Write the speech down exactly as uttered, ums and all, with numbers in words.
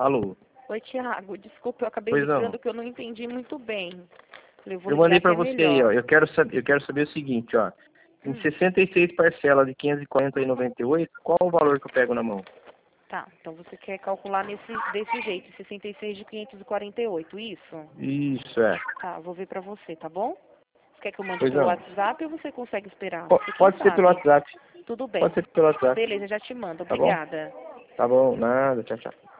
Alô? Oi, Tiago. Desculpa, eu acabei Pois não. ligando que eu não entendi muito bem. Eu, vou Eu mandei ligar para que é você aí, ó. melhor. Eu quero, saber, eu quero saber o seguinte, ó. Em Hum, sessenta e seis parcelas de quinhentos e quarenta e noventa e oito, qual o valor que eu pego na mão? tá, então você quer calcular nesse, desse jeito, sessenta e seis de quinhentos e quarenta e oito, isso? Isso, é. Tá, vou ver pra você, tá bom? Você quer que eu mande Pois pelo não. WhatsApp ou você consegue esperar? Po- Você quem Pode ser pelo sabe. WhatsApp. Tudo bem. Pode ser pelo WhatsApp. Beleza, já te mando. Tá bom? Obrigada. Tá bom, nada. Tchau, tchau.